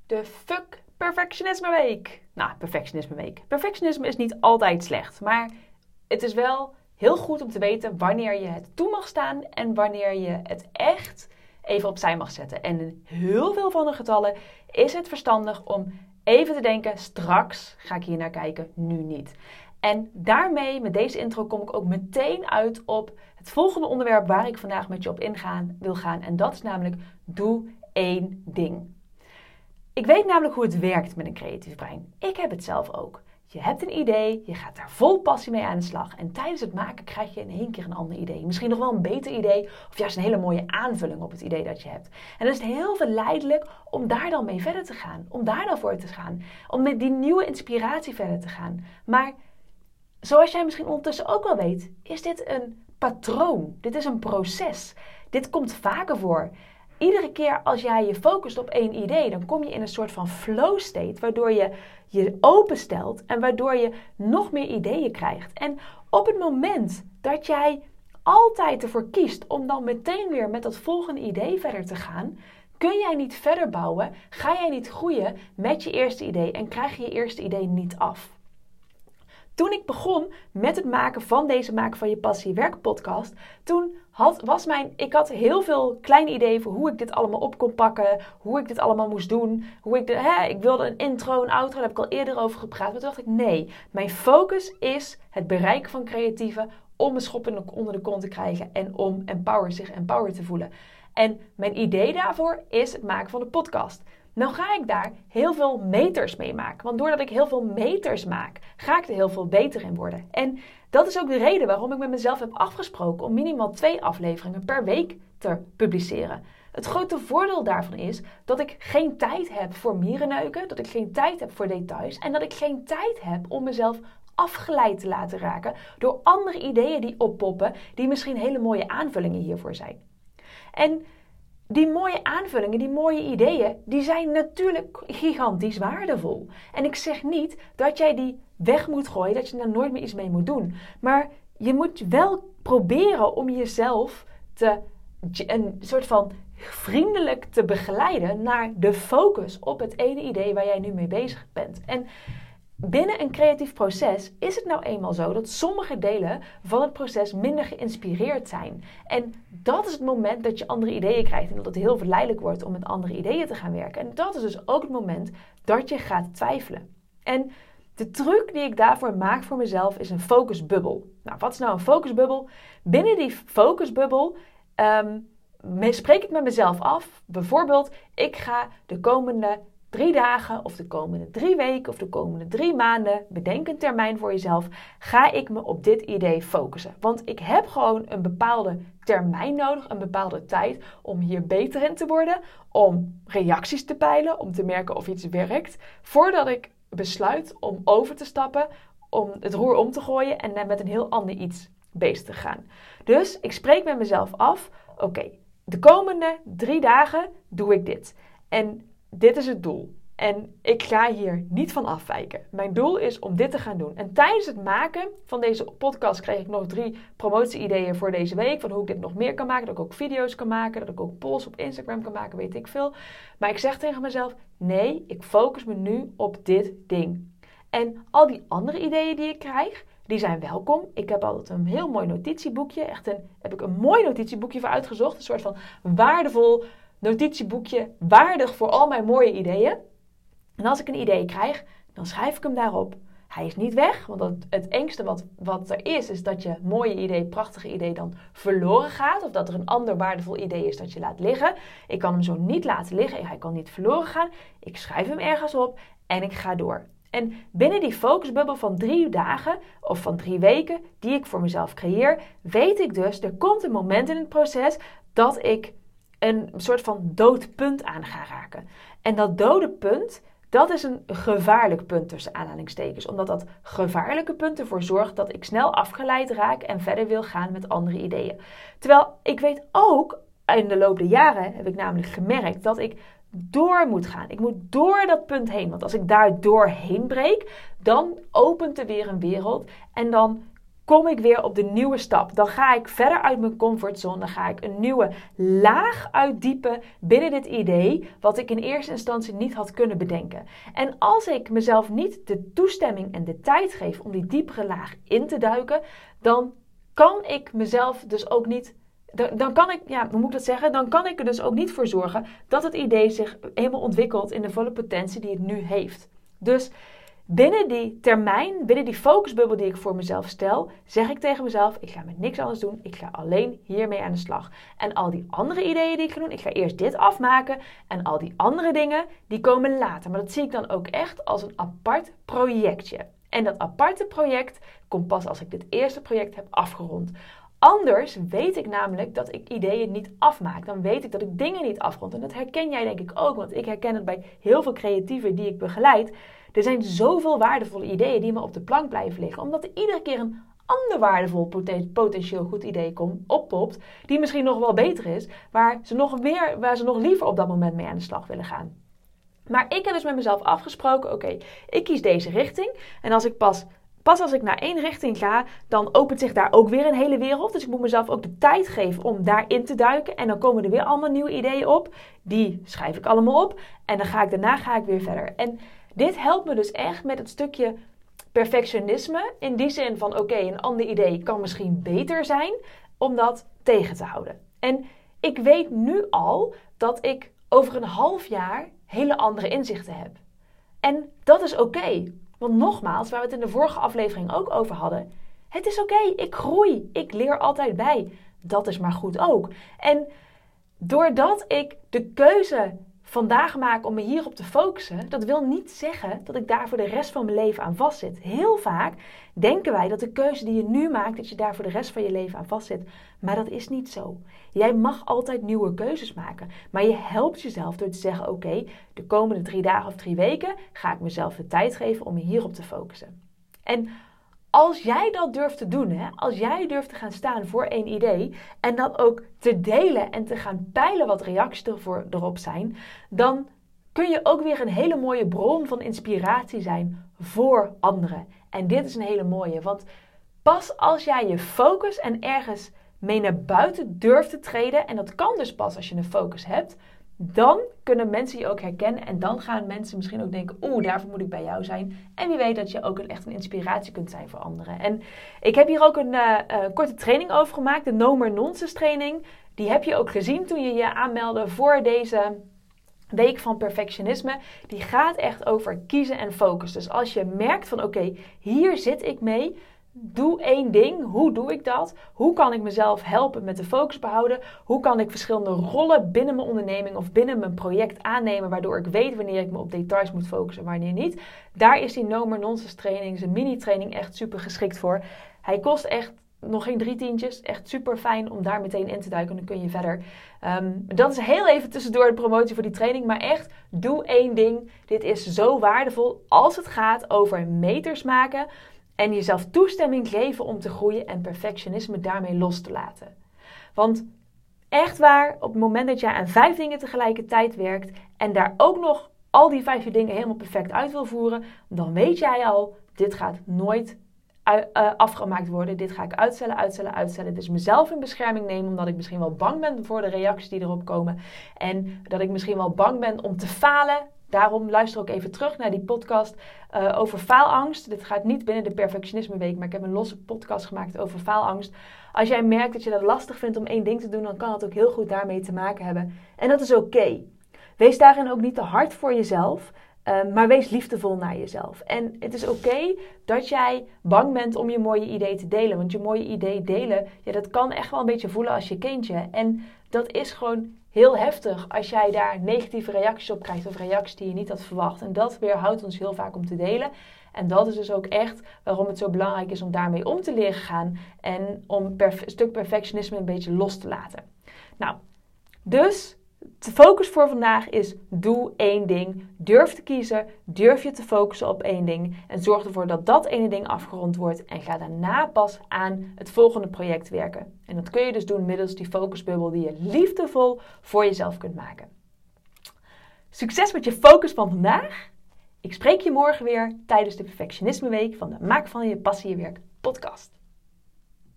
de Fuck Perfectionisme Week. Nou, Perfectionisme Week. Perfectionisme is niet altijd slecht, maar het is wel heel goed om te weten wanneer je het toe mag staan en wanneer je het echt even opzij mag zetten. En in heel veel van de gevallen is het verstandig om even te denken, straks ga ik hier naar kijken, nu niet. En daarmee, met deze intro, kom ik ook meteen uit op het volgende onderwerp waar ik vandaag met je op wil gaan. En dat is namelijk, doe 1 ding. Ik weet namelijk hoe het werkt met een creatief brein. Ik heb het zelf ook. Je hebt een idee, je gaat daar vol passie mee aan de slag. En tijdens het maken krijg je in één keer een ander idee. Misschien nog wel een beter idee of juist een hele mooie aanvulling op het idee dat je hebt. En dan is het heel verleidelijk om daar dan mee verder te gaan. Om daar dan voor te gaan. Om met die nieuwe inspiratie verder te gaan. Maar zoals jij misschien ondertussen ook wel weet, is dit een patroon. Dit is een proces. Dit komt vaker voor. Iedere keer als jij je focust op 1 idee, dan kom je in een soort van flow state, waardoor je je openstelt en waardoor je nog meer ideeën krijgt. En op het moment dat jij altijd ervoor kiest om dan meteen weer met dat volgende idee verder te gaan, kun jij niet verder bouwen, ga jij niet groeien met je eerste idee en krijg je je eerste idee niet af. Toen ik begon met het maken van deze Maken van je Passie Werk podcast, ik had heel veel kleine ideeën voor hoe ik dit allemaal op kon pakken, hoe ik dit allemaal moest doen, ik wilde een intro, een outro, daar heb ik al eerder over gepraat. Maar toen dacht ik, nee, mijn focus is het bereiken van creatieven om een schop onder de kont te krijgen en om zich empowered te voelen. En mijn idee daarvoor is het maken van de podcast. Nou ga ik daar heel veel meters mee maken. Want doordat ik heel veel meters maak, ga ik er heel veel beter in worden. En dat is ook de reden waarom ik met mezelf heb afgesproken om minimaal 2 afleveringen per week te publiceren. Het grote voordeel daarvan is dat ik geen tijd heb voor mierenneuken, dat ik geen tijd heb voor details en dat ik geen tijd heb om mezelf afgeleid te laten raken door andere ideeën die oppoppen, die misschien hele mooie aanvullingen hiervoor zijn. En die mooie aanvullingen, die mooie ideeën, die zijn natuurlijk gigantisch waardevol. En ik zeg niet dat jij die weg moet gooien, dat je daar nooit meer iets mee moet doen. Maar je moet wel proberen om jezelf een soort van vriendelijk te begeleiden naar de focus op het ene idee waar jij nu mee bezig bent. En binnen een creatief proces is het nou eenmaal zo dat sommige delen van het proces minder geïnspireerd zijn. En dat is het moment dat je andere ideeën krijgt en dat het heel verleidelijk wordt om met andere ideeën te gaan werken. En dat is dus ook het moment dat je gaat twijfelen. En de truc die ik daarvoor maak voor mezelf is een focusbubbel. Nou, wat is nou een focusbubbel? Binnen die focusbubbel spreek ik met mezelf af. Bijvoorbeeld, ik ga de komende 3 dagen of de komende 3 weken of de komende 3 maanden, bedenk een termijn voor jezelf, ga ik me op dit idee focussen. Want ik heb gewoon een bepaalde termijn nodig, een bepaalde tijd om hier beter in te worden, om reacties te peilen, om te merken of iets werkt, voordat ik besluit om over te stappen, om het roer om te gooien en met een heel ander iets bezig te gaan. Dus ik spreek met mezelf af, oké, de komende 3 dagen doe ik dit. En dit is het doel. En ik ga hier niet van afwijken. Mijn doel is om dit te gaan doen. En tijdens het maken van deze podcast kreeg ik nog 3 promotie-ideeën voor deze week. Van hoe ik dit nog meer kan maken. Dat ik ook video's kan maken. Dat ik ook polls op Instagram kan maken. Weet ik veel. Maar ik zeg tegen mezelf, nee, ik focus me nu op dit ding. En al die andere ideeën die ik krijg, die zijn welkom. Ik heb altijd een heel mooi notitieboekje. Heb ik een mooi notitieboekje voor uitgezocht. Een soort van waardevol notitieboekje, waardig voor al mijn mooie ideeën. En als ik een idee krijg, dan schrijf ik hem daarop. Hij is niet weg, want het engste wat er is dat je mooie idee, prachtige idee dan verloren gaat. Of dat er een ander waardevol idee is dat je laat liggen. Ik kan hem zo niet laten liggen, hij kan niet verloren gaan. Ik schrijf hem ergens op en ik ga door. En binnen die focusbubbel van 3 dagen of van 3 weken die ik voor mezelf creëer, weet ik dus, er komt een moment in het proces dat ik een soort van dood punt aan ga raken. En dat dode punt, dat is een gevaarlijk punt tussen aanhalingstekens. Omdat dat gevaarlijke punt ervoor zorgt dat ik snel afgeleid raak en verder wil gaan met andere ideeën. Terwijl ik weet ook, in de loop der jaren heb ik namelijk gemerkt dat ik door moet gaan. Ik moet door dat punt heen. Want als ik daar doorheen breek, dan opent er weer een wereld. En dan kom ik weer op de nieuwe stap. Dan ga ik verder uit mijn comfortzone. Dan ga ik een nieuwe laag uitdiepen binnen dit idee, wat ik in eerste instantie niet had kunnen bedenken. En als ik mezelf niet de toestemming en de tijd geef om die diepere laag in te duiken, dan kan ik mezelf dus ook niet... Dan kan ik, hoe moet ik dat zeggen? Dan kan ik er dus ook niet voor zorgen dat het idee zich helemaal ontwikkelt in de volle potentie die het nu heeft. Dus binnen die termijn, binnen die focusbubbel die ik voor mezelf stel, zeg ik tegen mezelf, ik ga met niks anders doen. Ik ga alleen hiermee aan de slag. En al die andere ideeën die ik ga doen, ik ga eerst dit afmaken. En al die andere dingen, die komen later. Maar dat zie ik dan ook echt als een apart projectje. En dat aparte project komt pas als ik dit eerste project heb afgerond. Anders weet ik namelijk dat ik ideeën niet afmaak. Dan weet ik dat ik dingen niet afrond. En dat herken jij denk ik ook, want ik herken het bij heel veel creatieven die ik begeleid. Er zijn zoveel waardevolle ideeën die me op de plank blijven liggen. Omdat er iedere keer een ander waardevol potentieel goed idee oppopt. Die misschien nog wel beter is. Waar ze nog liever op dat moment mee aan de slag willen gaan. Maar ik heb dus met mezelf afgesproken. Oké, ik kies deze richting. En als ik pas als ik naar één richting ga, dan opent zich daar ook weer een hele wereld. Dus ik moet mezelf ook de tijd geven om daarin te duiken. En dan komen er weer allemaal nieuwe ideeën op. Die schrijf ik allemaal op. En daarna ga ik weer verder. En dit helpt me dus echt met het stukje perfectionisme. In die zin van oké, een ander idee kan misschien beter zijn om dat tegen te houden. En ik weet nu al dat ik over een half jaar hele andere inzichten heb. En dat is oké. Want nogmaals, waar we het in de vorige aflevering ook over hadden. Het is oké, ik groei. Ik leer altijd bij. Dat is maar goed ook. En doordat ik de keuze vandaag maak om me hierop te focussen, dat wil niet zeggen dat ik daar voor de rest van mijn leven aan vastzit. Heel vaak denken wij dat de keuze die je nu maakt, dat je daar voor de rest van je leven aan vastzit. Maar dat is niet zo. Jij mag altijd nieuwe keuzes maken. Maar je helpt jezelf door te zeggen, oké, de komende 3 dagen of 3 weken ga ik mezelf de tijd geven om me hierop te focussen. En als jij dat durft te doen, als jij durft te gaan staan voor één idee en dat ook te delen en te gaan peilen wat reacties erop zijn, dan kun je ook weer een hele mooie bron van inspiratie zijn voor anderen. En dit is een hele mooie, want pas als jij je focus en ergens mee naar buiten durft te treden, en dat kan dus pas als je een focus hebt, dan kunnen mensen je ook herkennen en dan gaan mensen misschien ook denken, daarvoor moet ik bij jou zijn. En wie weet dat je ook echt een inspiratie kunt zijn voor anderen. En ik heb hier ook een korte training over gemaakt, de No More Nonsense training. Die heb je ook gezien toen je je aanmeldde voor deze week van perfectionisme. Die gaat echt over kiezen en focus. Dus als je merkt van oké, hier zit ik mee. Doe één ding. Hoe doe ik dat? Hoe kan ik mezelf helpen met de focus behouden? Hoe kan ik verschillende rollen binnen mijn onderneming of binnen mijn project aannemen, waardoor ik weet wanneer ik me op details moet focussen en wanneer niet? Daar is die No More Nonsense training, zijn mini-training, echt super geschikt voor. Hij kost echt nog geen 3 tientjes. Echt super fijn om daar meteen in te duiken. Dan kun je verder. Dat is heel even tussendoor de promotie voor die training. Maar echt, doe één ding. Dit is zo waardevol als het gaat over meters maken. En jezelf toestemming geven om te groeien en perfectionisme daarmee los te laten. Want echt waar, op het moment dat jij aan 5 dingen tegelijkertijd werkt en daar ook nog al die 5 dingen helemaal perfect uit wil voeren, dan weet jij al, dit gaat nooit afgemaakt worden. Dit ga ik uitstellen. Dus mezelf in bescherming nemen, omdat ik misschien wel bang ben voor de reacties die erop komen. En dat ik misschien wel bang ben om te falen. Daarom luister ook even terug naar die podcast over faalangst. Dit gaat niet binnen de perfectionisme week, maar ik heb een losse podcast gemaakt over faalangst. Als jij merkt dat je het lastig vindt om één ding te doen, dan kan het ook heel goed daarmee te maken hebben. En dat is oké. Wees daarin ook niet te hard voor jezelf, maar wees liefdevol naar jezelf. En het is oké dat jij bang bent om je mooie idee te delen. Want je mooie idee delen, dat kan echt wel een beetje voelen als je kindje. En dat is gewoon heel heftig als jij daar negatieve reacties op krijgt of reacties die je niet had verwacht. En dat weerhoudt ons heel vaak om te delen. En dat is dus ook echt waarom het zo belangrijk is om daarmee om te leren gaan. En om een stuk perfectionisme een beetje los te laten. Nou, dus de focus voor vandaag is: doe één ding. Durf te kiezen. Durf je te focussen op één ding. En zorg ervoor dat dat ene ding afgerond wordt. En ga daarna pas aan het volgende project werken. En dat kun je dus doen middels die focusbubbel die je liefdevol voor jezelf kunt maken. Succes met je focus van vandaag. Ik spreek je morgen weer tijdens de Perfectionisme Week van de Maak van je passie je werk podcast.